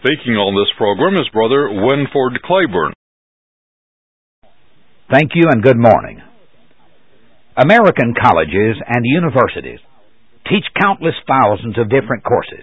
Speaking on this program is Brother Winford Claiborne. Thank you and good morning. American colleges and universities teach countless thousands of different courses.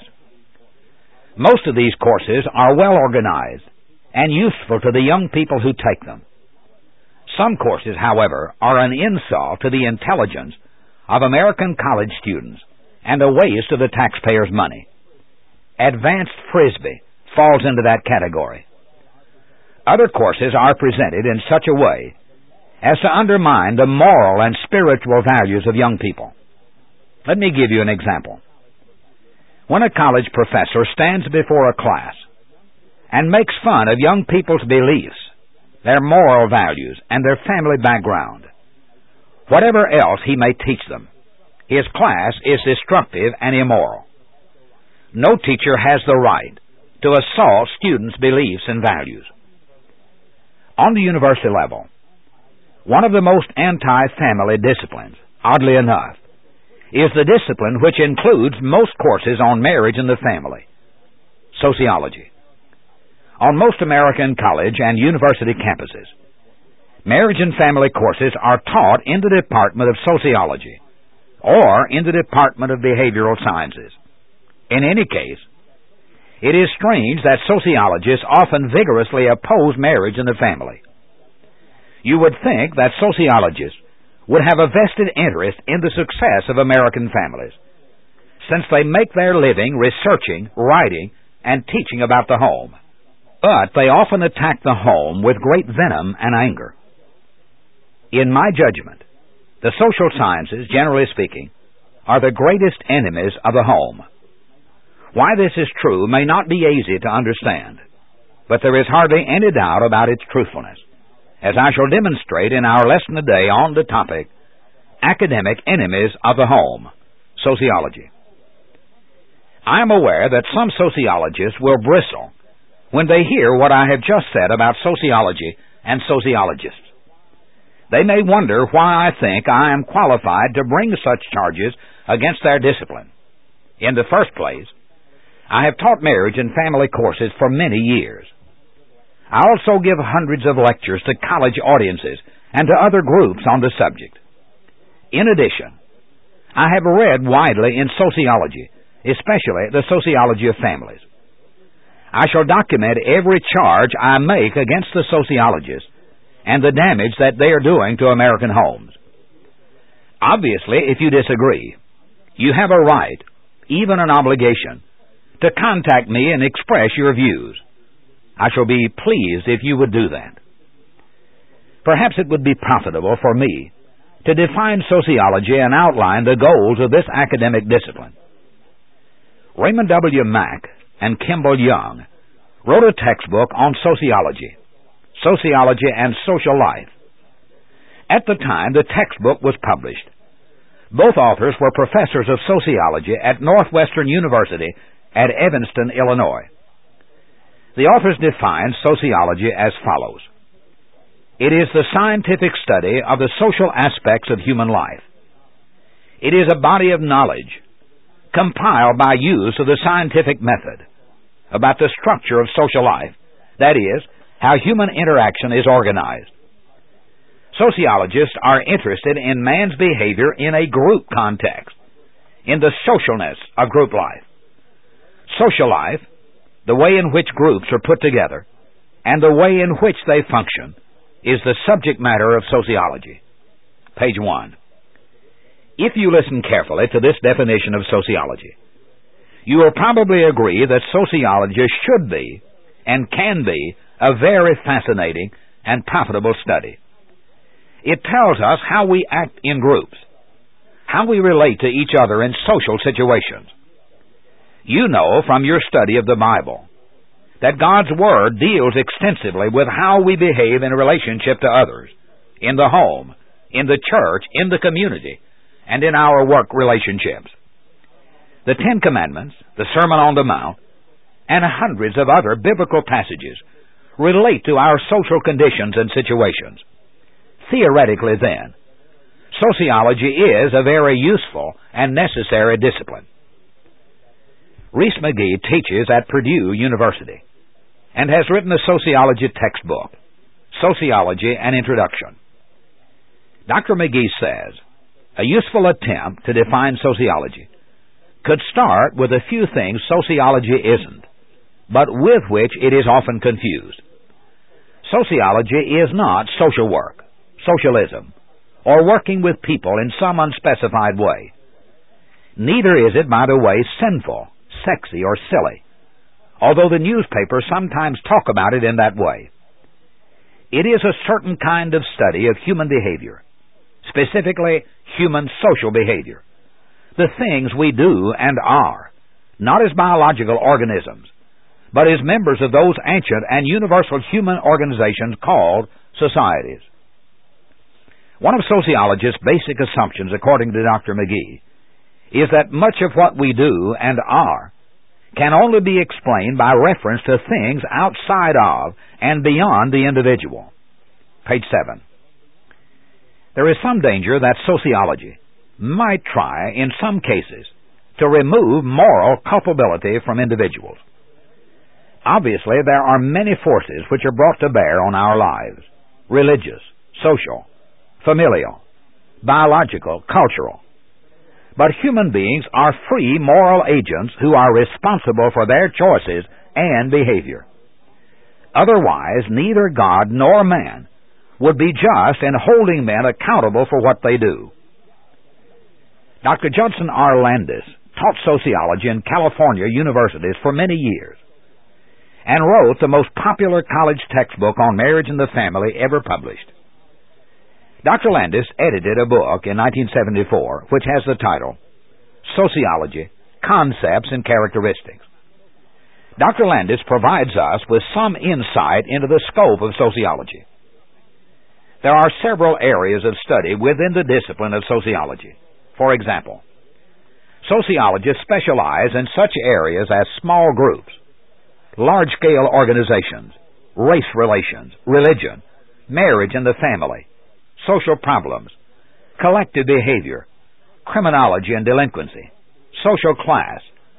Most of these courses are well organized and useful to the young people who take them. Some courses, however, are an insult to the intelligence of American college students and a waste of the taxpayers' money. Advanced Frisbee falls into that category. Other courses are presented in such a way as to undermine the moral and spiritual values of young people. Let me give you an example. When a college professor stands before a class and makes fun of young people's beliefs, their moral values, and their family background, whatever else he may teach them, his class is destructive and immoral. No teacher has the right to assault students' beliefs and values. On the university level, one of the most anti-family disciplines, oddly enough, is the discipline which includes most courses on marriage and the family, sociology. On most American college and university campuses, marriage and family courses are taught in the Department of Sociology or in the Department of Behavioral Sciences. In any case, it is strange that sociologists often vigorously oppose marriage and the family. You would think that sociologists would have a vested interest in the success of American families, since they make their living researching, writing, and teaching about the home. But they often attack the home with great venom and anger. In my judgment, the social sciences, generally speaking, are the greatest enemies of the home. Why this is true may not be easy to understand, but there is hardly any doubt about its truthfulness, as I shall demonstrate in our lesson today on the topic, Academic Enemies of the Home, Sociology. I am aware that some sociologists will bristle when they hear what I have just said about sociology and sociologists. They may wonder why I think I am qualified to bring such charges against their discipline. In the first place, I have taught marriage and family courses for many years. I also give hundreds of lectures to college audiences and to other groups on the subject. In addition, I have read widely in sociology, especially the sociology of families. I shall document every charge I make against the sociologists and the damage that they are doing to American homes. Obviously, if you disagree, you have a right, even an obligation, to contact me and express your views. I shall be pleased if you would do that. Perhaps it would be profitable for me to define sociology and outline the goals of this academic discipline. Raymond W. Mack and Kimball Young wrote a textbook on sociology, sociology and social life. At the time the textbook was published, both authors were professors of sociology at Northwestern University at Evanston, Illinois. The authors define sociology as follows. It is the scientific study of the social aspects of human life. It is a body of knowledge compiled by use of the scientific method about the structure of social life, that is, how human interaction is organized. Sociologists are interested in man's behavior in a group context, in the socialness of group life. Social life, the way in which groups are put together, and the way in which they function, is the subject matter of sociology. Page 1. If you listen carefully to this definition of sociology, you will probably agree that sociology should be and can be a very fascinating and profitable study. It tells us how we act in groups, how we relate to each other in social situations. You know from your study of the Bible that God's Word deals extensively with how we behave in relationship to others, in the home, in the church, in the community, and in our work relationships. The Ten Commandments, the Sermon on the Mount, and hundreds of other biblical passages relate to our social conditions and situations. Theoretically, then, sociology is a very useful and necessary discipline. Rees McGee teaches at Purdue University and has written a sociology textbook, Sociology: An Introduction. Dr. McGee says, a useful attempt to define sociology could start with a few things sociology isn't, but with which it is often confused. Sociology is not social work, socialism, or working with people in some unspecified way. Neither is it, by the way, sinful, sexy, or silly, although the newspapers sometimes talk about it in that way. It is a certain kind of study of human behavior, specifically human social behavior, the things we do and are, not as biological organisms, but as members of those ancient and universal human organizations called societies. One of sociology's basic assumptions, according to Dr. McGee, is that much of what we do and are can only be explained by reference to things outside of and beyond the individual. Page 7. There is some danger that sociology might try, in some cases, to remove moral culpability from individuals. Obviously, there are many forces which are brought to bear on our lives: religious, social, familial, biological, cultural. But human beings are free moral agents who are responsible for their choices and behavior. Otherwise, neither God nor man would be just in holding men accountable for what they do. Dr. Judson R. Landis taught sociology in California universities for many years and wrote the most popular college textbook on marriage and the family ever published. Dr. Landis edited a book in 1974 which has the title, Sociology: Concepts and Characteristics. Dr. Landis provides us with some insight into the scope of sociology. There are several areas of study within the discipline of sociology. For example, sociologists specialize in such areas as small groups, large-scale organizations, race relations, religion, marriage and the family, social problems, collective behavior, criminology and delinquency, social class,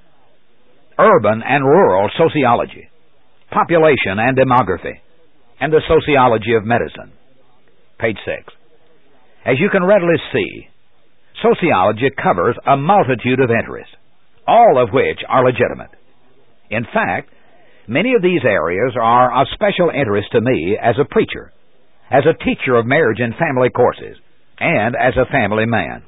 urban and rural sociology, population and demography, and the sociology of medicine. Page 6. As you can readily see, sociology covers a multitude of interests, all of which are legitimate. In fact, many of these areas are of special interest to me as a preacher, as a teacher of marriage and family courses, and as a family man.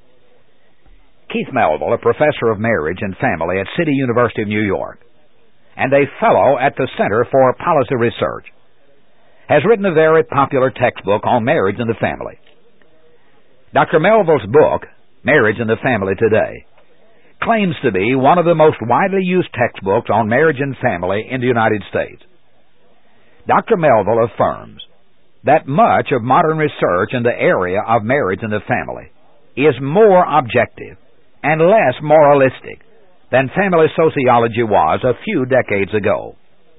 Keith Melville, a professor of marriage and family at City University of New York, and a fellow at the Center for Policy Research, has written a very popular textbook on marriage and the family. Dr. Melville's book, Marriage and the Family Today, claims to be one of the most widely used textbooks on marriage and family in the United States. Dr. Melville affirms that much of modern research in the area of marriage and the family is more objective and less moralistic than family sociology was a few decades ago.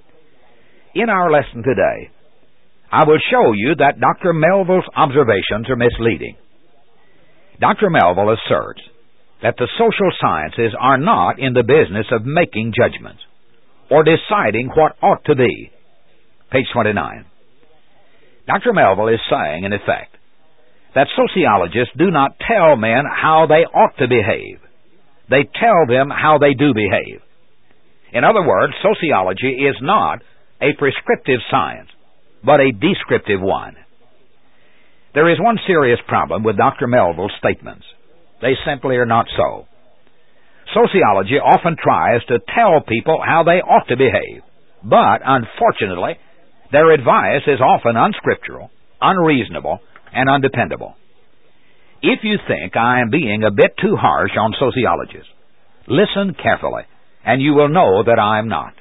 In our lesson today, I will show you that Dr. Melville's observations are misleading. Dr. Melville asserts that the social sciences are not in the business of making judgments or deciding what ought to be. Page 29. Dr. Melville is saying, in effect, that sociologists do not tell men how they ought to behave. They tell them how they do behave. In other words, sociology is not a prescriptive science, but a descriptive one. There is one serious problem with Dr. Melville's statements. They simply are not so. Sociology often tries to tell people how they ought to behave, but, unfortunately, their advice is often unscriptural, unreasonable, and undependable. If you think I am being a bit too harsh on sociologists, listen carefully, and you will know that I am not.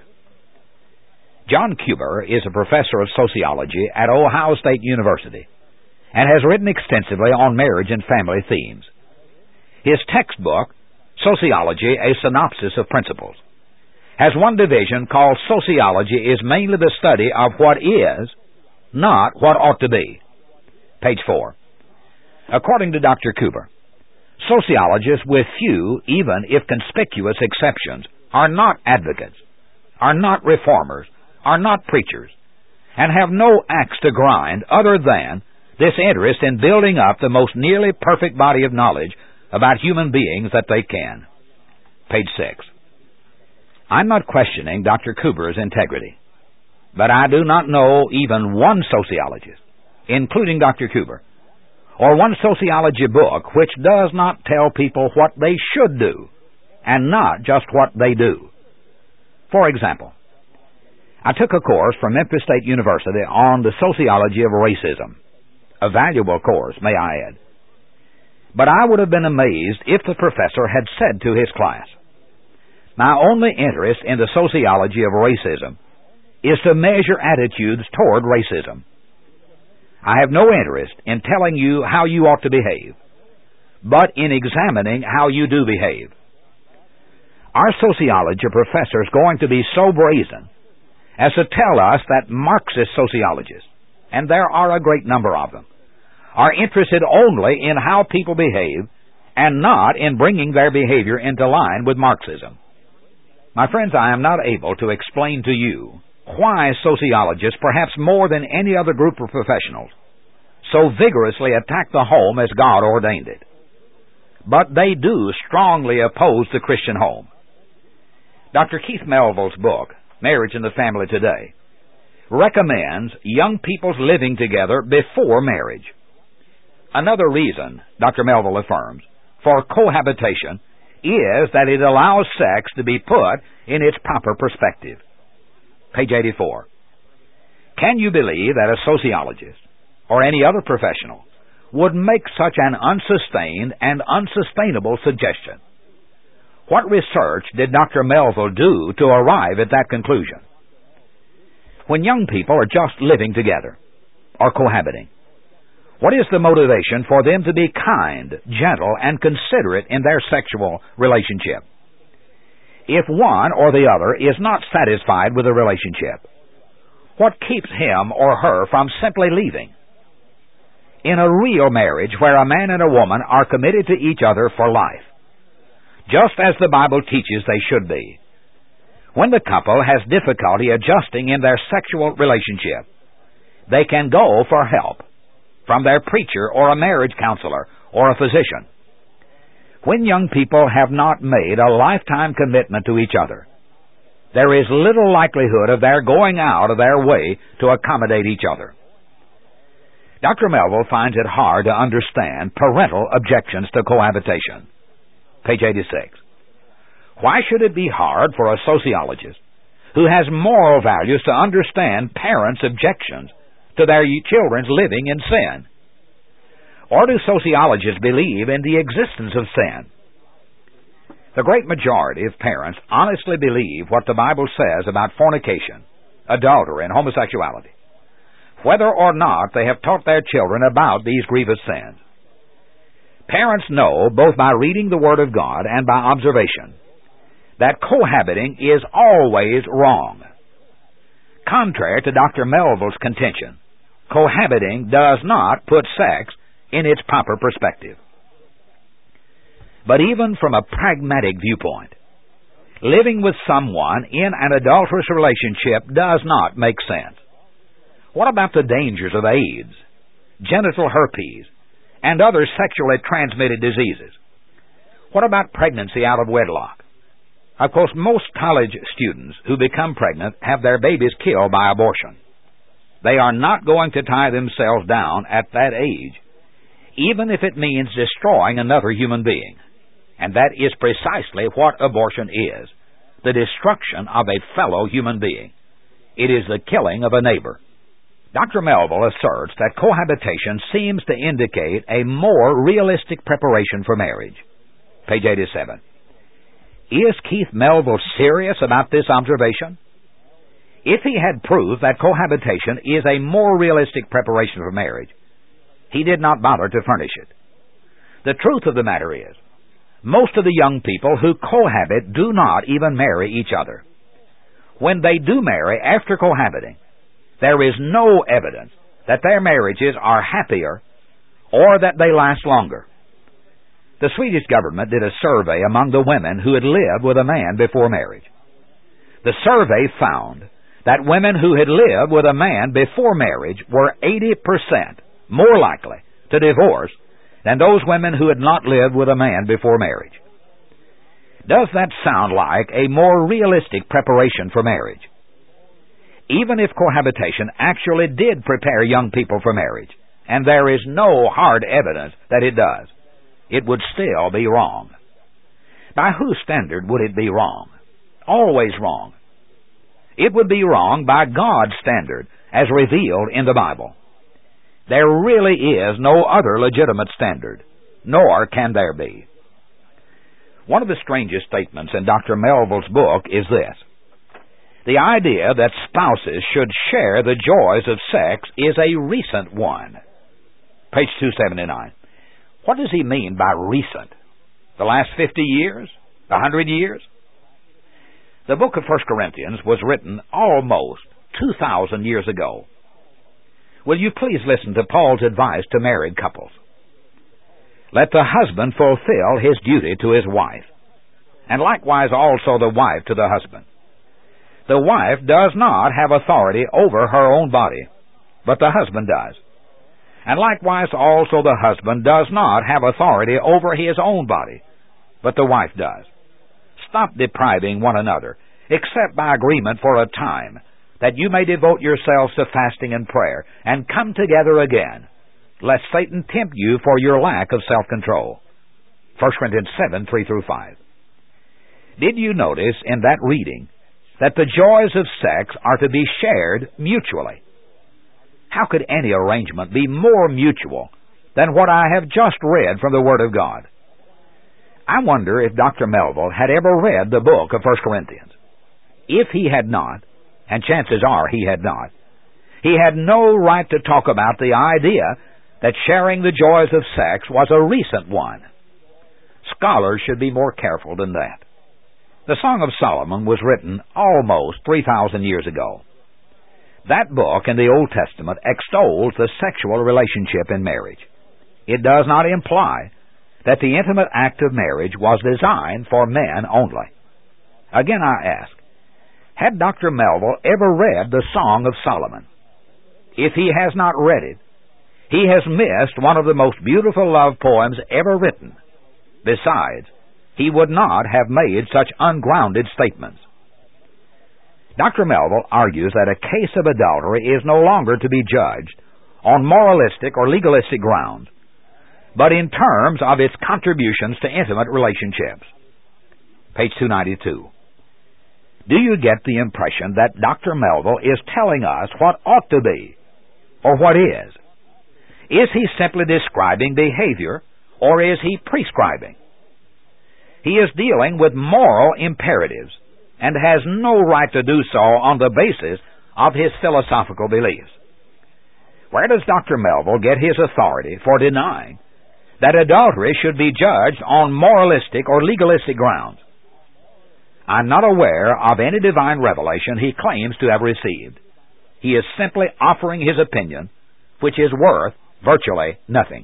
John Kuber is a professor of sociology at Ohio State University and has written extensively on marriage and family themes. His textbook, Sociology: A Synopsis of Principles, has one division called Sociology is mainly the study of what is, not what ought to be. Page 4. According to Dr. Kuber, sociologists, with few, even if conspicuous exceptions, are not advocates, are not reformers, are not preachers and have no axe to grind other than this interest in building up the most nearly perfect body of knowledge about human beings that they can. Page 6. I'm not questioning Dr. Cooper's integrity, but I do not know even one sociologist, including Dr. Cooper, or one sociology book which does not tell people what they should do and not just what they do. For example, I took a course from Memphis State University on the sociology of racism. A valuable course, may I add. But I would have been amazed if the professor had said to his class, "My only interest in the sociology of racism is to measure attitudes toward racism. I have no interest in telling you how you ought to behave, but in examining how you do behave." Our sociology professor is going to be so brazen as to tell us that Marxist sociologists, and there are a great number of them, are interested only in how people behave and not in bringing their behavior into line with Marxism. My friends, I am not able to explain to you why sociologists, perhaps more than any other group of professionals, so vigorously attack the home as God ordained it. But they do strongly oppose the Christian home. Dr. Keith Melville's book, Marriage and the Family Today, recommends young people's living together before marriage. Another reason, Dr. Melville affirms, for cohabitation is that it allows sex to be put in its proper perspective. Page 84. Can you believe that a sociologist or any other professional would make such an unsustained and unsustainable suggestion? What research did Dr. Melville do to arrive at that conclusion? When young people are just living together or cohabiting, what is the motivation for them to be kind, gentle, and considerate in their sexual relationship? If one or the other is not satisfied with the relationship, what keeps him or her from simply leaving? In a real marriage where a man and a woman are committed to each other for life, just as the Bible teaches they should be, when the couple has difficulty adjusting in their sexual relationship, they can go for help from their preacher or a marriage counselor or a physician. When young people have not made a lifetime commitment to each other, there is little likelihood of their going out of their way to accommodate each other. Dr. Melville finds it hard to understand parental objections to cohabitation. Page 86. Why should it be hard for a sociologist who has moral values to understand parents' objections to their children's living in sin? Or do sociologists believe in the existence of sin? The great majority of parents honestly believe what the Bible says about fornication, adultery, and homosexuality, whether or not they have taught their children about these grievous sins. Parents know, both by reading the Word of God and by observation, that cohabiting is always wrong. Contrary to Dr. Melville's contention, cohabiting does not put sex in its proper perspective. But even from a pragmatic viewpoint, living with someone in an adulterous relationship does not make sense. What about the dangers of AIDS, genital herpes, and other sexually transmitted diseases? What about pregnancy out of wedlock? Of course, most college students who become pregnant have their babies killed by abortion. They are not going to tie themselves down at that age, even if it means destroying another human being. And that is precisely what abortion is, the destruction of a fellow human being. It is the killing of a neighbor. Dr. Melville asserts that cohabitation seems to indicate a more realistic preparation for marriage. Page 87. Is Keith Melville serious about this observation? If he had proved that cohabitation is a more realistic preparation for marriage, he did not bother to furnish it. The truth of the matter is, most of the young people who cohabit do not even marry each other. When they do marry after cohabiting, there is no evidence that their marriages are happier or that they last longer. The Swedish government did a survey among the women who had lived with a man before marriage. The survey found that women who had lived with a man before marriage were 80% more likely to divorce than those women who had not lived with a man before marriage. Does that sound like a more realistic preparation for marriage? Even if cohabitation actually did prepare young people for marriage, and there is no hard evidence that it does, it would still be wrong. By whose standard would it be wrong? Always wrong. It would be wrong by God's standard, as revealed in the Bible. There really is no other legitimate standard, nor can there be. One of the strangest statements in Dr. Melville's book is this: the idea that spouses should share the joys of sex is a recent one. Page 279. What does he mean by recent? The last 50 years? 100 years? The book of 1 Corinthians was written almost 2,000 years ago. Will you please listen to Paul's advice to married couples? Let the husband fulfill his duty to his wife, and likewise also the wife to the husband. The wife does not have authority over her own body, but the husband does. And likewise also the husband does not have authority over his own body, but the wife does. Stop depriving one another, except by agreement for a time, that you may devote yourselves to fasting and prayer, and come together again, lest Satan tempt you for your lack of self-control. 1 Corinthians 7, 3-5. Did you notice in that reading that the joys of sex are to be shared mutually? How could any arrangement be more mutual than what I have just read from the Word of God? I wonder if Dr. Melville had ever read the book of 1 Corinthians. If he had not, and chances are he had not, he had no right to talk about the idea that sharing the joys of sex was a recent one. Scholars should be more careful than that. The Song of Solomon was written almost 3,000 years ago. That book in the Old Testament extols the sexual relationship in marriage. It does not imply that the intimate act of marriage was designed for men only. Again I ask, had Dr. Melville ever read the Song of Solomon? If he has not read it, he has missed one of the most beautiful love poems ever written. Besides, he would not have made such ungrounded statements. Dr. Melville argues that a case of adultery is no longer to be judged on moralistic or legalistic grounds, but in terms of its contributions to intimate relationships. Page 292. Do you get the impression that Dr. Melville is telling us what ought to be, or what is? Is he simply describing behavior, or is he prescribing? He is dealing with moral imperatives, and has no right to do so on the basis of his philosophical beliefs. Where does Dr. Melville get his authority for denying that adultery should be judged on moralistic or legalistic grounds? I'm not aware of any divine revelation he claims to have received. He is simply offering his opinion, which is worth virtually nothing.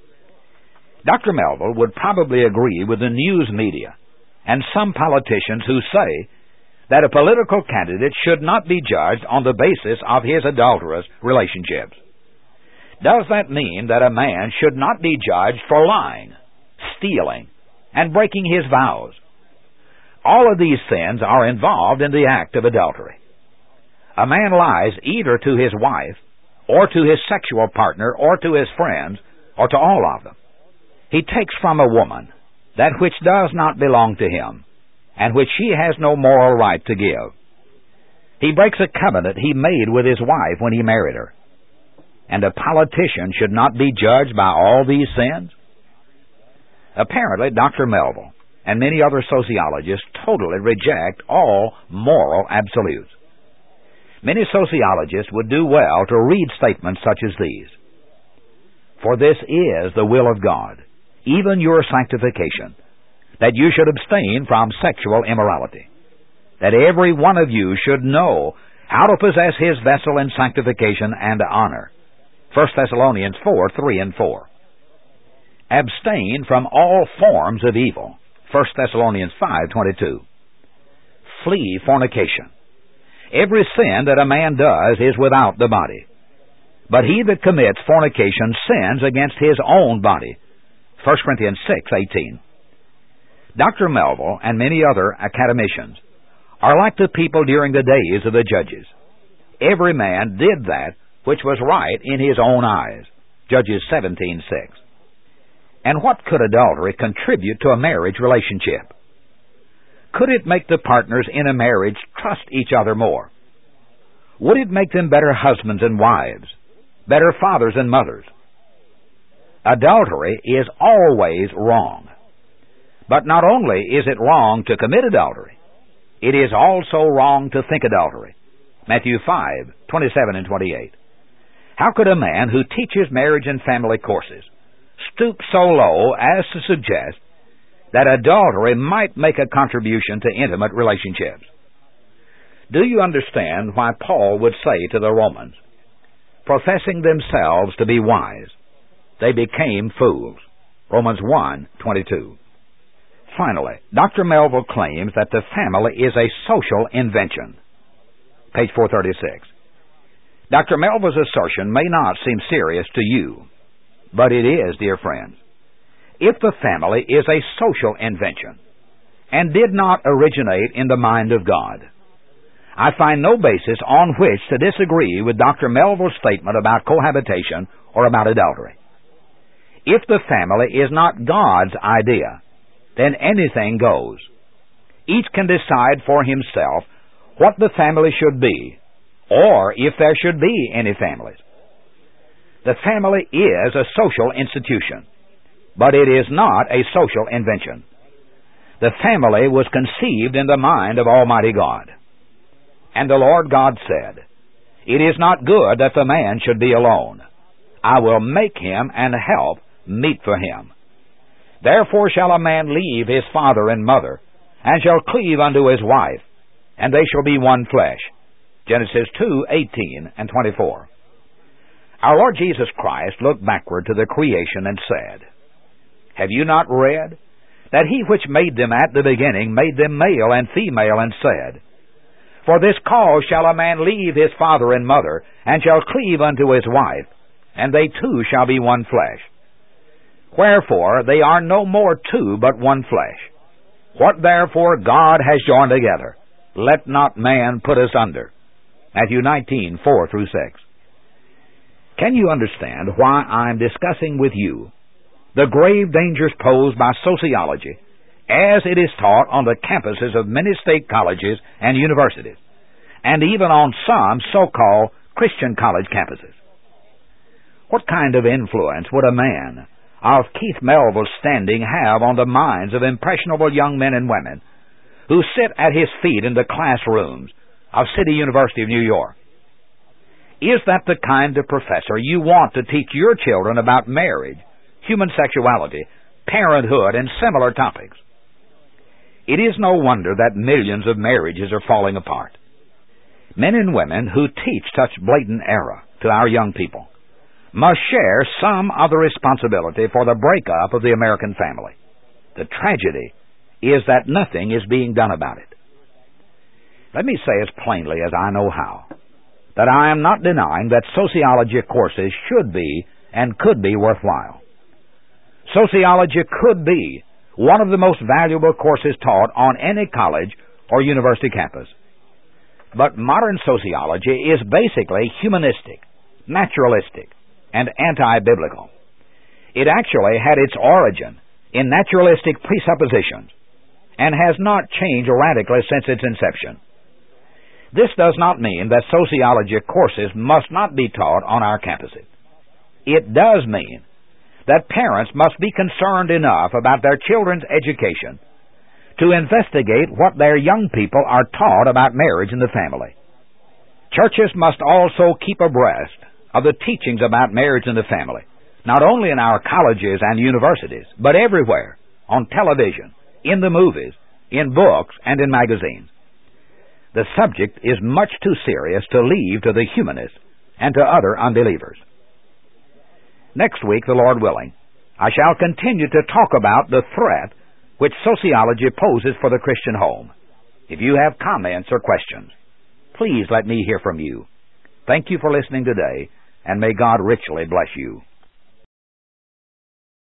Dr. Melville would probably agree with the news media and some politicians who say that a political candidate should not be judged on the basis of his adulterous relationships. Does that mean that a man should not be judged for lying, stealing, and breaking his vows? All of these sins are involved in the act of adultery. A man lies either to his wife, or to his sexual partner, or to his friends, or to all of them. He takes from a woman that which does not belong to him, and which she has no moral right to give. He breaks a covenant he made with his wife when he married her. And a politician should not be judged by all these sins? Apparently, Dr. Melville and many other sociologists totally reject all moral absolutes. Many sociologists would do well to read statements such as these. For this is the will of God, even your sanctification, that you should abstain from sexual immorality, that every one of you should know how to possess his vessel in sanctification and honor. 1 Thessalonians 4, 3 and 4. Abstain from all forms of evil. 1 Thessalonians 5, 22. Flee fornication. Every sin that a man does is without the body. But he that commits fornication sins against his own body. 1 Corinthians 6:18. Dr. Melville and many other academicians are like the people during the days of the judges. Every man did that which was right in his own eyes. Judges 17:6. And what could adultery contribute to a marriage relationship? Could it make the partners in a marriage trust each other more? Would it make them better husbands and wives, better fathers and mothers? Adultery is always wrong. But not only is it wrong to commit adultery, it is also wrong to think adultery. Matthew 5:27 and 28. How could a man who teaches marriage and family courses stoop so low as to suggest that adultery might make a contribution to intimate relationships? Do you understand why Paul would say to the Romans, professing themselves to be wise, they became fools? Romans 1:22. Finally, Dr. Melville claims that the family is a social invention. Page 436. Dr. Melville's assertion may not seem serious to you, but it is, dear friends. If the family is a social invention and did not originate in the mind of God, I find no basis on which to disagree with Dr. Melville's statement about cohabitation or about adultery. If the family is not God's idea, then anything goes. Each can decide for himself what the family should be, or if there should be any families. The family is a social institution, but it is not a social invention. The family was conceived in the mind of Almighty God. And the Lord God said, "It is not good that the man should be alone. I will make him and help meet for him. Therefore shall a man leave his father and mother, and shall cleave unto his wife, and they shall be one flesh." Genesis 2:18 and 24. Our Lord Jesus Christ looked backward to the creation and said, "Have you not read that he which made them at the beginning made them male and female, and said, For this cause shall a man leave his father and mother, and shall cleave unto his wife, and they two shall be one flesh. Wherefore they are no more two, but one flesh. What therefore God has joined together, let not man put asunder." Matthew 19:4 through 6. Can you understand why I'm discussing with you the grave dangers posed by sociology as it is taught on the campuses of many state colleges and universities, and even on some so-called Christian college campuses? What kind of influence would a man of Keith Melville's standing have on the minds of impressionable young men and women who sit at his feet in the classrooms of City University of New York? Is that the kind of professor you want to teach your children about marriage, human sexuality, parenthood, and similar topics? It is no wonder that millions of marriages are falling apart. Men and women who teach such blatant error to our young people must share some of the responsibility for the breakup of the American family. The tragedy is that nothing is being done about it. Let me say as plainly as I know how that I am not denying that sociology courses should be and could be worthwhile. Sociology could be one of the most valuable courses taught on any college or university campus. But modern sociology is basically humanistic, naturalistic, and anti-biblical. It actually had its origin in naturalistic presuppositions and has not changed radically since its inception. This does not mean that sociology courses must not be taught on our campuses. It does mean that parents must be concerned enough about their children's education to investigate what their young people are taught about marriage and the family. Churches must also keep abreast of the teachings about marriage and the family, not only in our colleges and universities, but everywhere, on television, in the movies, in books, and in magazines. The subject is much too serious to leave to the humanists and to other unbelievers. Next week, the Lord willing, I shall continue to talk about the threat which sociology poses for the Christian home. If you have comments or questions, please let me hear from you. Thank you for listening today, and may God richly bless you.